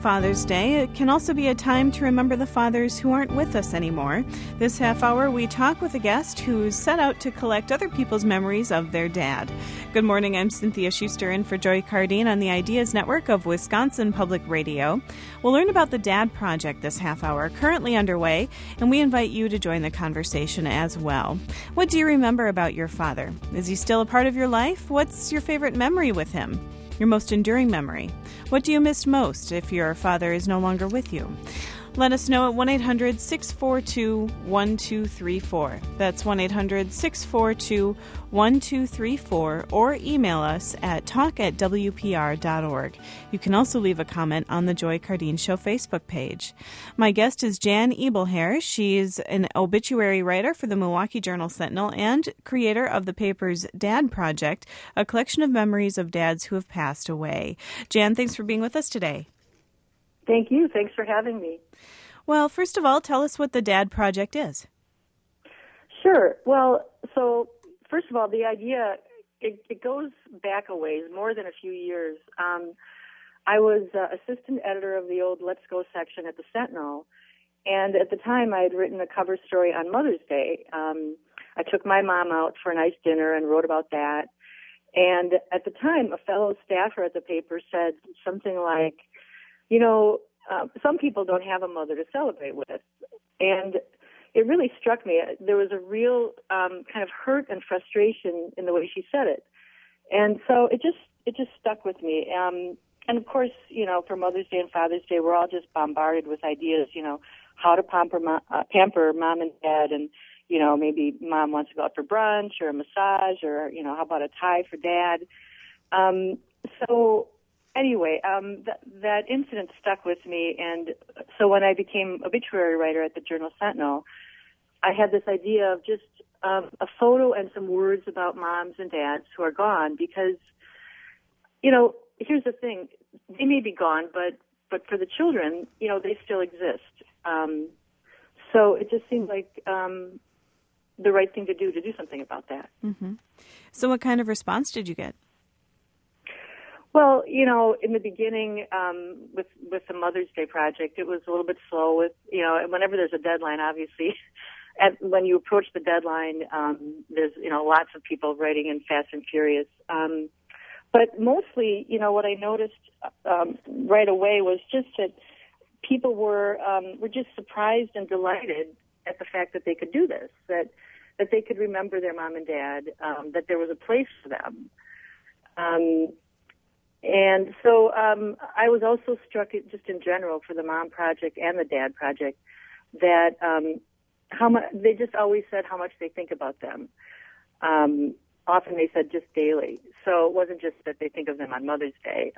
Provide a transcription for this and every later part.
Father's Day, it can also be a time to remember the fathers who aren't with us anymore. This half hour, we talk with a guest who's set out to collect other people's memories of their dad. Good morning, I'm Cynthia Schuster in for Joy Cardine on the Ideas Network of Wisconsin Public Radio. We'll learn about the Dad Project this half hour, currently underway, and we invite you to join the conversation as well. What do you remember about your father? Is he still a part of your life? What's your favorite memory with him? Your most enduring memory? What do you miss most if your father is no longer with you? Let us know at 1-800-642-1234. That's 1-800-642-1234, or email us at talk@wpr.org. You can also leave a comment on the Joy Cardine Show Facebook page. My guest is Jan Ebelhair. She's an obituary writer for the Milwaukee Journal-Sentinel and creator of the paper's Dad Project, a collection of memories of dads who have passed away. Jan, thanks for being with us today. Thank you. Thanks for having me. Well, first of all, tell us what the Dad Project is. Sure. Well, so first of all, the idea, it goes back a ways, more than a few years. I was assistant editor of the old Let's Go section at the Sentinel, and at the time I had written a cover story on Mother's Day. I took my mom out for a nice dinner and wrote about that. And at the time, a fellow staffer at the paper said something like, you know, some people don't have a mother to celebrate with. And it really struck me. There was a real kind of hurt and frustration in the way she said it. And so it just stuck with me. And of course, you know, for Mother's Day and Father's Day, we're all just bombarded with ideas, you know, how to pamper mom and dad. And, you know, maybe mom wants to go out for brunch or a massage, or, you know, how about a tie for dad? Anyway, that incident stuck with me, and so when I became obituary writer at the Journal-Sentinel, I had this idea of just a photo and some words about moms and dads who are gone, because, you know, here's the thing, they may be gone, but for the children, you know, they still exist. So it just seemed like the right thing to do something about that. Mm-hmm. So what kind of response did you get? Well, you know, in the beginning, with the Mother's Day project, it was a little bit slow with, you know, whenever there's a deadline, obviously, when you approach the deadline, there's, you know, lots of people writing in fast and furious. But mostly, you know, what I noticed right away was just that people were just surprised and delighted at the fact that they could do this, that they could remember their mom and dad, that there was a place for them. And so I was also struck, just in general, for the Mom Project and the Dad Project, that how much they just always said how much they think about them. Often they said just daily. So it wasn't just that they think of them on Mother's Day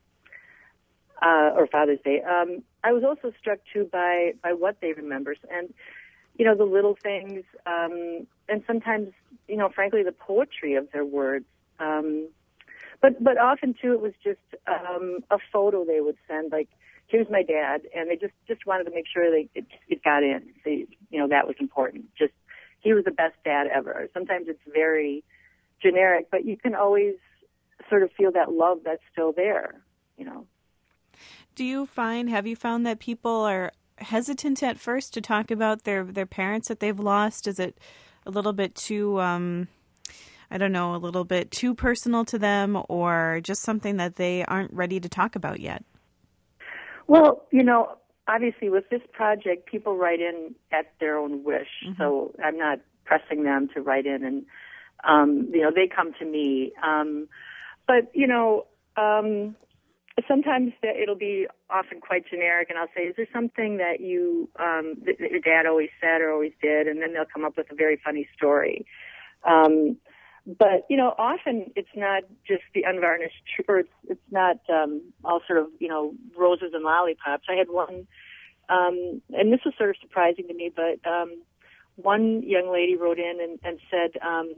or Father's Day. I was also struck too by what they remember, and you know, the little things, and sometimes, you know, frankly, the poetry of their words. But often, too, it was just a photo they would send, like, here's my dad, and they just wanted to make sure it got in. You know, that was important. Just, he was the best dad ever. Sometimes it's very generic, but you can always sort of feel that love that's still there, you know. Have you found that people are hesitant at first to talk about their parents that they've lost? Is it a little bit too... a little bit too personal to them, or just something that they aren't ready to talk about yet? Well, you know, obviously with this project, people write in at their own wish, mm-hmm. So I'm not pressing them to write in, and, you know, they come to me. But, you know, sometimes it'll be often quite generic, and I'll say, is there something that that your dad always said or always did? And then they'll come up with a very funny story. But, you know, often it's not just the unvarnished truth, or it's not all sort of, you know, roses and lollipops. I had one, and this was sort of surprising to me, but one young lady wrote in and said,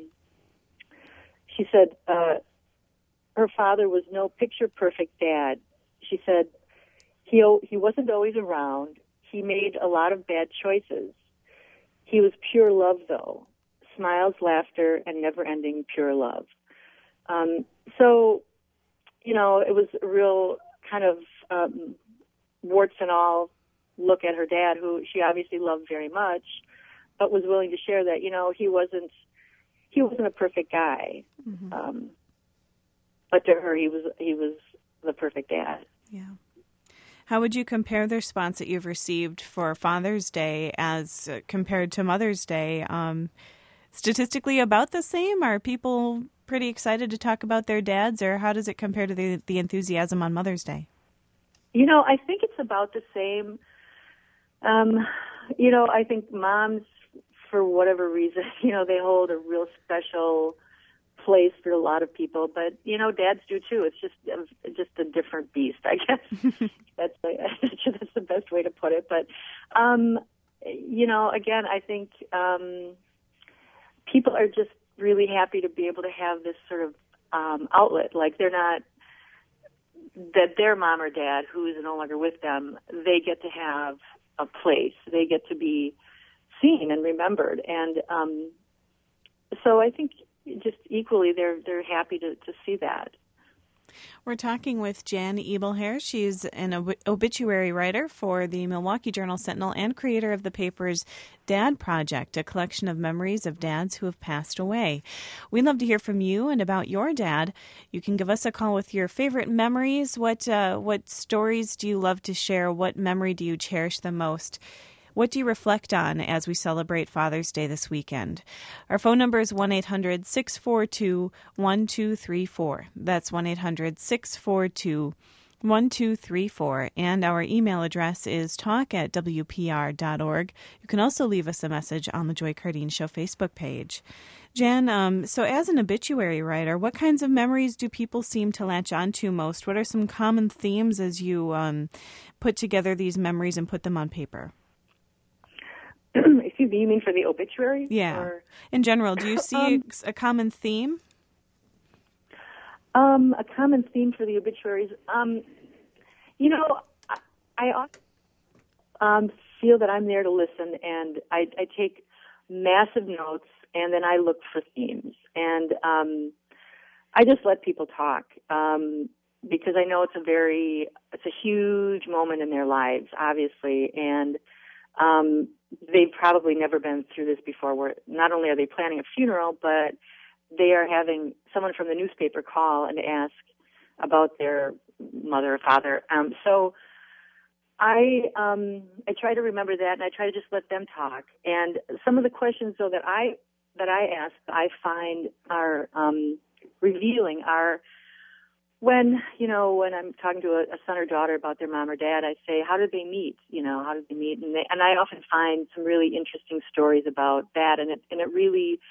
she said her father was no picture-perfect dad. She said he wasn't always around. He made a lot of bad choices. He was pure love, though. Smiles, laughter, and never-ending pure love. So, you know, it was a real kind of warts and all, look at her dad, who she obviously loved very much, but was willing to share that, he wasn't a perfect guy. Mm-hmm. But to her, he was the perfect dad. Yeah. How would you compare the response that you've received for Father's Day as compared to Mother's Day? Statistically about the same? Are people pretty excited to talk about their dads, or how does it compare to the enthusiasm on Mother's Day? I think it's about the same. I think moms, for whatever reason, they hold a real special place for a lot of people, but dads do too. It's just a different beast, I guess. That's the best way to put it. But again, I think people are just really happy to be able to have this sort of outlet. Like, they're not that their mom or dad, who is no longer with them, they get to have a place. They get to be seen and remembered, and so I think just equally they're happy to see that. We're talking with Jan Ebelhair. She's an obituary writer for the Milwaukee Journal-Sentinel and creator of the paper's Dad Project, a collection of memories of dads who have passed away. We'd love to hear from you and about your dad. You can give us a call with your favorite memories. What stories do you love to share? What memory do you cherish the most? What do you reflect on as we celebrate Father's Day this weekend? Our phone number is 1-800-642-1234. That's 1-800-642-1234. And our email address is talk@wpr.org. You can also leave us a message on the Joy Cardine Show Facebook page. Jan, so as an obituary writer, what kinds of memories do people seem to latch onto most? What are some common themes as you put together these memories and put them on paper? Excuse me, you mean for the obituary? Yeah. Or? In general, do you see a common theme? A common theme for the obituaries? I often feel that I'm there to listen, and I take massive notes, and then I look for themes. And I just let people talk because I know it's a huge moment in their lives, obviously, and they've probably never been through this before, where not only are they planning a funeral, but they are having someone from the newspaper call and ask about their mother or father. So I try to remember that, and I try to just let them talk. And some of the questions, though, that I ask, I find are revealing. Are when I'm talking to a son or daughter about their mom or dad, I say, how did they meet? How did they meet? And I often find some really interesting stories about that, and it really,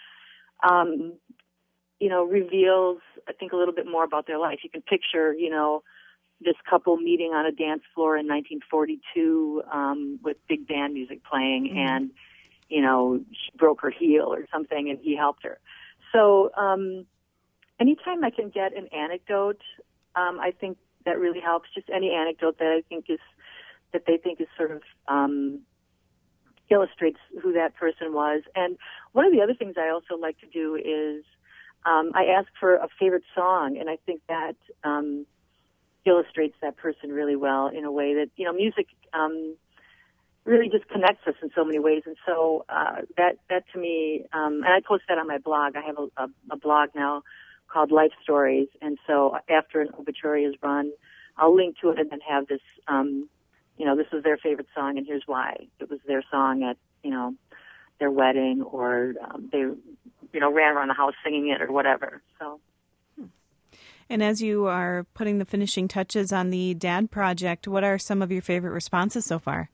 reveals, I think, a little bit more about their life. You can picture, this couple meeting on a dance floor in 1942 with big band music playing, and, she broke her heel or something, and he helped her. So anytime I can get an anecdote, I think that really helps. Just any anecdote that they think is sort of illustrates who that person was. And one of the other things I also like to do is I ask for a favorite song, and I think that illustrates that person really well in a way that, music really just connects us in so many ways. And so that to me, and I post that on my blog. I have a blog now called Life Stories, and so after an obituary is run, I'll link to it and then have this, this is their favorite song, and here's why. It was their song at, their wedding, or they, ran around the house singing it or whatever. So. And as you are putting the finishing touches on the Dad Project, what are some of your favorite responses so far?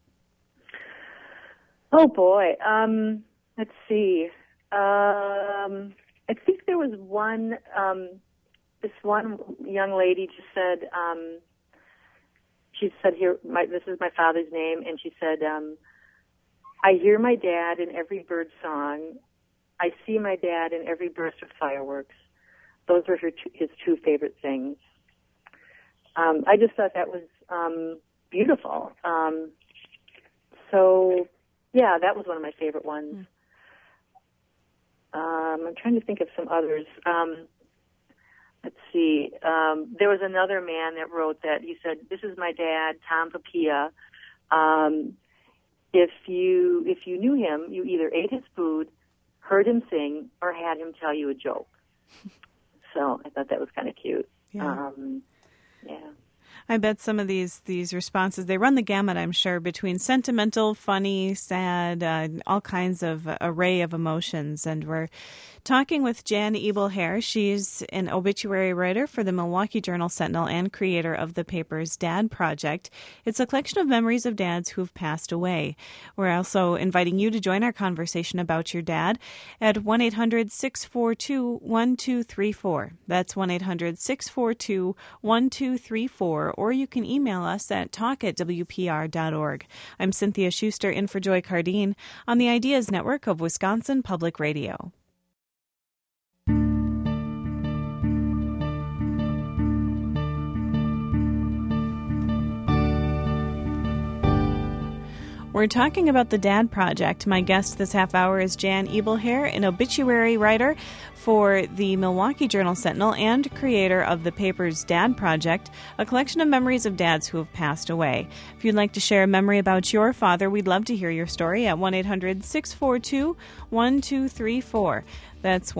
Oh, boy. Let's see. I think there was one, this one young lady just said, this is my father's name, and she said, I hear my dad in every bird song. I see my dad in every burst of fireworks. Those were his two favorite things. I just thought that was beautiful. So, yeah, that was one of my favorite ones. I'm trying to think of some others. let's see. There was another man that wrote that. He said, "This is my dad, Tom Papia. If you knew him, you either ate his food, heard him sing, or had him tell you a joke." So I thought that was kind of cute. Yeah. Yeah. I bet some of these responses, they run the gamut, I'm sure, between sentimental, funny, sad, all kinds of array of emotions. And we're talking with Jan Ebel-Hare. She's an obituary writer for the Milwaukee Journal-Sentinel and creator of the paper's Dad Project. It's a collection of memories of dads who've passed away. We're also inviting you to join our conversation about your dad at 1-800-642-1234. That's 1-800-642-1234. Or you can email us at talk@wpr.org. I'm Cynthia Schuster in for Joy Cardine on the Ideas Network of Wisconsin Public Radio. We're talking about the Dad Project. My guest this half hour is Jan Ebel-Hare, an obituary writer for the Milwaukee Journal-Sentinel and creator of the paper's Dad Project, a collection of memories of dads who have passed away. If you'd like to share a memory about your father, we'd love to hear your story at 1-800-642-1234. That's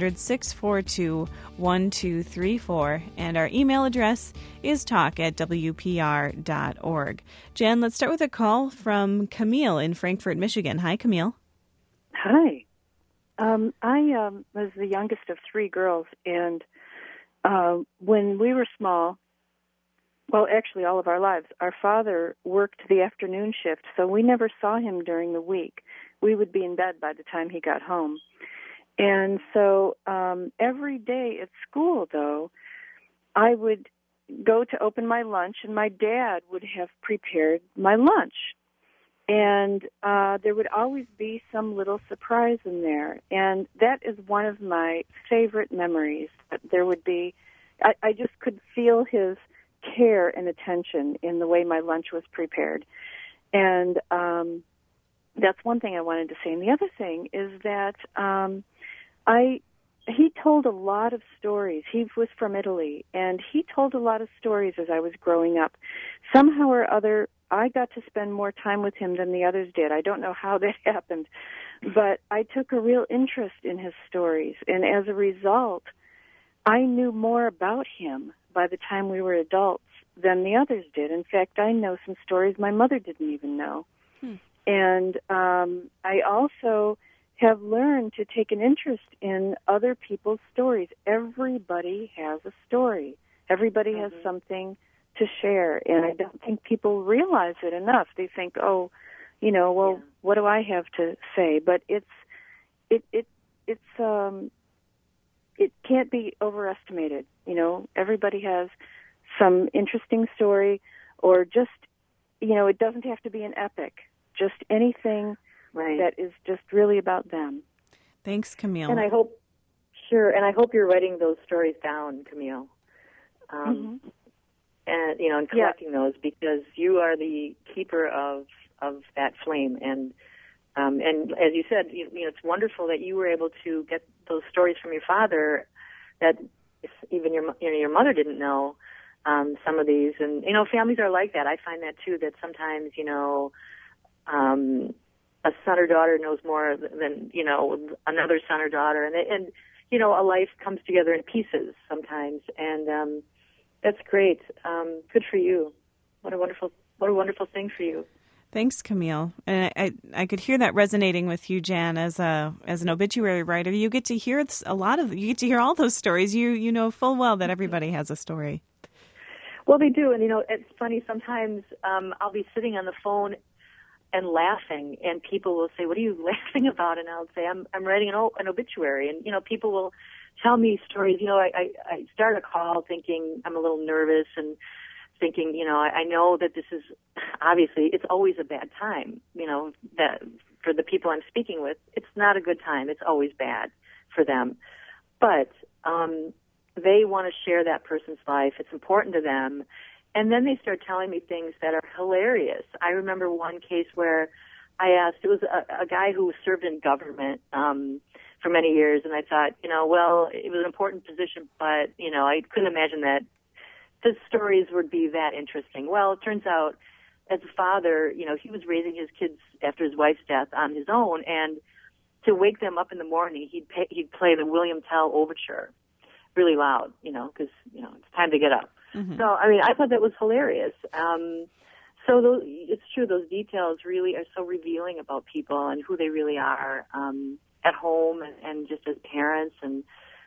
1-800-642-1234. And our email address is talk@wpr.org. Jan, let's start with a call from Camille in Frankfort, Michigan. Hi, Camille. Hi. I was the youngest of three girls, and when we were small, well, actually all of our lives, our father worked the afternoon shift, so we never saw him during the week. We would be in bed by the time he got home. And so every day at school, though, I would go to open my lunch, and my dad would have prepared my lunch. And there would always be some little surprise in there. And that is one of my favorite memories. There would be, I just could feel his care and attention in the way my lunch was prepared. And that's one thing I wanted to say. And the other thing is that he told a lot of stories. He was from Italy, and he told a lot of stories as I was growing up. Somehow or other, I got to spend more time with him than the others did. I don't know how that happened, but I took a real interest in his stories, and as a result, I knew more about him by the time we were adults than the others did. In fact, I know some stories my mother didn't even know. And I also have learned to take an interest in other people's stories. Everybody has a story. Everybody has something to share, and I don't think people realize it enough. They think, what do I have to say? But it can't be overestimated. Everybody has some interesting story, or just, it doesn't have to be an epic. Just anything that is just really about them. Thanks, Camille. And I hope you're writing those stories down, Camille. And collecting those, because you are the keeper of that flame. And as you said, it's wonderful that you were able to get those stories from your father that even your mother didn't know. Some of these, and families are like that. I find that too. That sometimes a son or daughter knows more than another son or daughter, and a life comes together in pieces sometimes, and that's great. Good for you. What a wonderful thing for you. Thanks, Camille. And I could hear that resonating with you, Jan, as an obituary writer. You get to hear you get to hear all those stories. You know full well that everybody has a story. Well, they do, and it's funny. Sometimes I'll be sitting on the phone and laughing, and people will say, "What are you laughing about?" And I'll say, "I'm writing an obituary." And people will tell me stories. I start a call thinking I'm a little nervous and thinking, I know that this is obviously it's always a bad time. That for the people I'm speaking with, it's not a good time. It's always bad for them, but they want to share that person's life. It's important to them. And then they start telling me things that are hilarious. I remember one case where I asked, it was a guy who served in government for many years, and I thought, well, it was an important position, but, I couldn't imagine that the stories would be that interesting. Well, it turns out, as a father, he was raising his kids after his wife's death on his own, and to wake them up in the morning, he'd play the William Tell Overture really loud, because, it's time to get up. Mm-hmm. So, I thought that was hilarious. It's true, those details really are so revealing about people and who they really are at home and just as parents. And,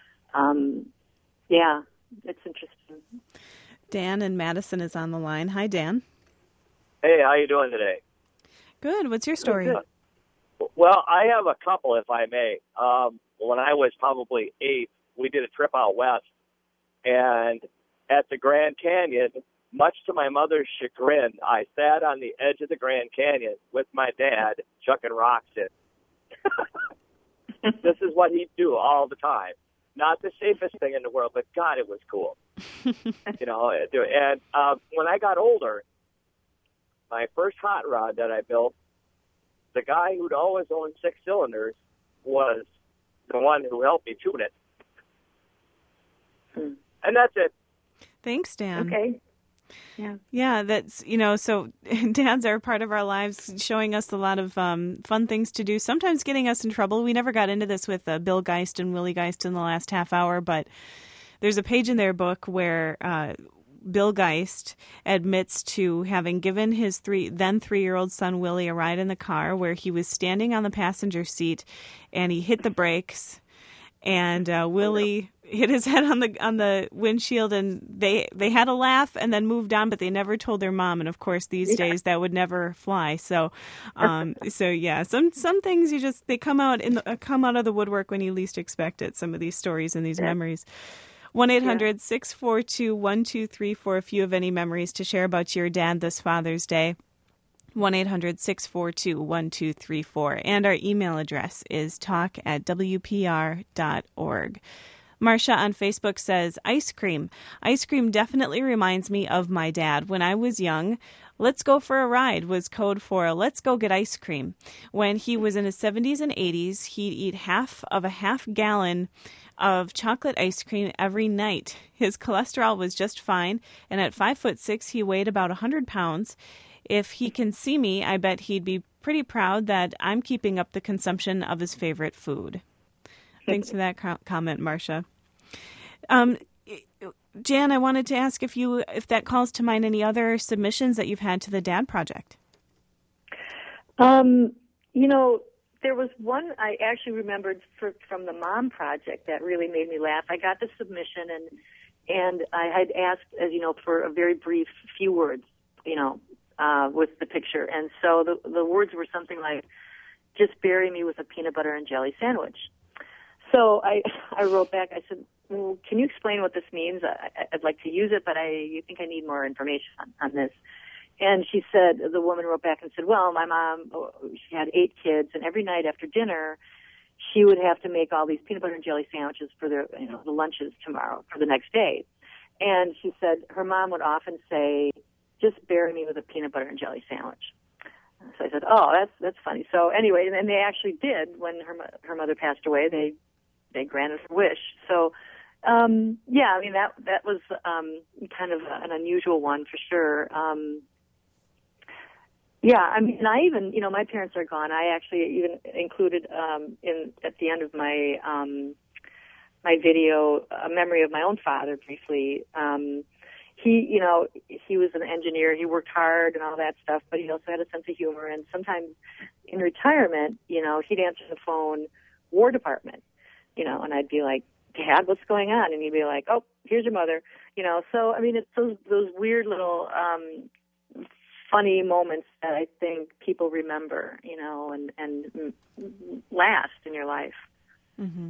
it's interesting. Dan in Madison is on the line. Hi, Dan. Hey, how you doing today? Good. What's your story? Good. Well, I have a couple, if I may. When I was probably 8, we did a trip out west, and at the Grand Canyon, much to my mother's chagrin, I sat on the edge of the Grand Canyon with my dad, chucking rocks in. This is what he'd do all the time. Not the safest thing in the world, but God, it was cool. And when I got older, my first hot rod that I built, the guy who'd always owned 6 cylinders was the one who helped me tune it. And that's it. Thanks, Dan. Okay. Yeah, that's, so dads are part of our lives, showing us a lot of fun things to do, sometimes getting us in trouble. We never got into this with Bill Geist and Willie Geist in the last half hour, but there's a page in their book where Bill Geist admits to having given his then 3-year-old son Willie a ride in the car where he was standing on the passenger seat and he hit the brakes, and Willie hit his head on the windshield, and they had a laugh and then moved on, but they never told their mom. And of course, these days that would never fly. So, some things they come out of the woodwork when you least expect it. Some of these stories and these memories. 1-800-642-1234 if you have any memories to share about your dad this Father's Day. 1-800-642-1234. And our email address is talk@wpr.org. Marcia on Facebook says, ice cream. Ice cream definitely reminds me of my dad. When I was young, let's go for a ride was code for let's go get ice cream. When he was in his 70s and 80s, he'd eat half of a half gallon of chocolate ice cream every night. His cholesterol was just fine, and at 5'6", he weighed about 100 pounds. If he can see me, I bet he'd be pretty proud that I'm keeping up the consumption of his favorite food. Thanks for that comment, Marcia. Jan, I wanted to ask if that calls to mind any other submissions that you've had to the Dad Project. There was one I actually remembered from the Mom Project that really made me laugh. I got the submission, and I had asked, as you know, for a very brief few words, with the picture. And so the words were something like, just bury me with a peanut butter and jelly sandwich. So I wrote back, I said, well, can you explain what this means? I'd like to use it, but I think I need more information on this. And the woman wrote back and said, well, my mom, she had 8 kids, and every night after dinner, she would have to make all these peanut butter and jelly sandwiches for the lunches tomorrow, for the next day. And she said her mom would often say, just bury me with a peanut butter and jelly sandwich. So I said, oh, that's funny. So anyway, and they actually did. When her mother passed away, they granted her wish. So, that was kind of an unusual one for sure. I even, my parents are gone. I actually even included at the end of my my video a memory of my own father briefly. He was an engineer. He worked hard and all that stuff, but he also had a sense of humor. And sometimes in retirement, he'd answer the phone, War Department, and I'd be like, Dad, what's going on? And he'd be like, oh, here's your mother. So, it's those weird little funny moments that I think people remember, and last in your life. Mm-hmm.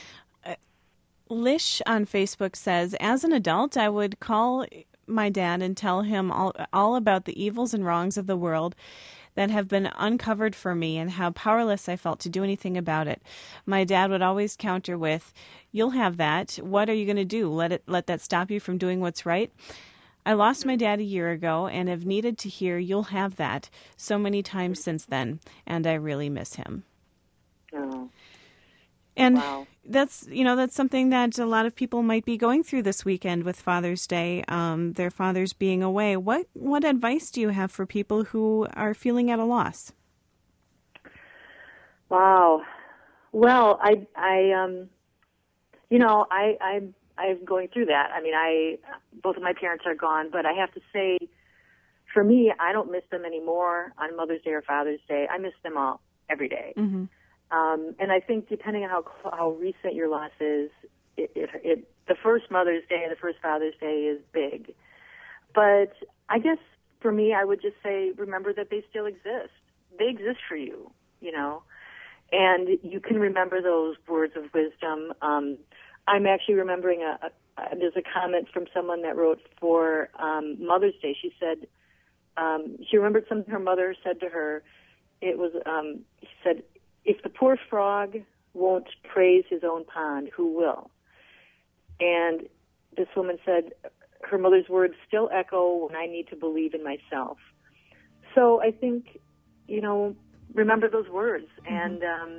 Lish on Facebook says, as an adult, I would call my dad and tell him all about the evils and wrongs of the world that have been uncovered for me and how powerless I felt to do anything about it. My dad would always counter with, you'll have that. What are you going to do? Let that stop you from doing what's right? I lost my dad a year ago and have needed to hear you'll have that so many times since then, and I really miss him. Oh. And wow. that's something that a lot of people might be going through this weekend with Father's Day, their fathers being away. What advice do you have for people who are feeling at a loss? Wow. Well, I'm going through that. I mean, both of my parents are gone, but I have to say, for me, I don't miss them anymore on Mother's Day or Father's Day. I miss them all every day. Mm-hmm. And I think depending on how recent your loss is, the first Mother's Day, the first Father's Day is big. But I guess for me, I would just say, remember that they still exist. They exist for you, and you can remember those words of wisdom. I'm actually remembering there's a comment from someone that wrote for Mother's Day. She said she remembered something her mother said to her. It was she said, "If the poor frog won't praise his own pond, who will?" And this woman said, her mother's words still echo when I need to believe in myself. So I think, remember those words. And,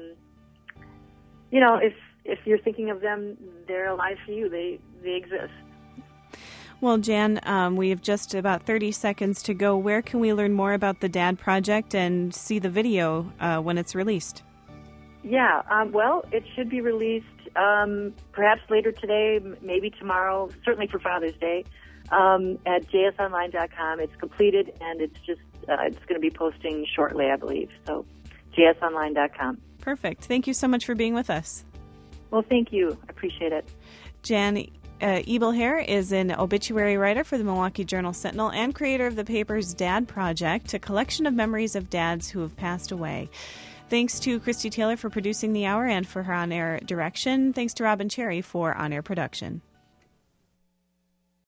if you're thinking of them, they're alive for you. They exist. Well, Jan, we have just about 30 seconds to go. Where can we learn more about the Dad Project and see the video when it's released? Yeah, well, it should be released perhaps later today, maybe tomorrow, certainly for Father's Day, at jsonline.com. It's completed, and it's going to be posting shortly, I believe. So, jsonline.com. Perfect. Thank you so much for being with us. Well, thank you. I appreciate it. Jan Ebelhair is an obituary writer for the Milwaukee Journal-Sentinel and creator of the paper's Dad Project, a collection of memories of dads who have passed away. Thanks to Christy Taylor for producing the hour and for her on-air direction. Thanks to Robin Cherry for on-air production.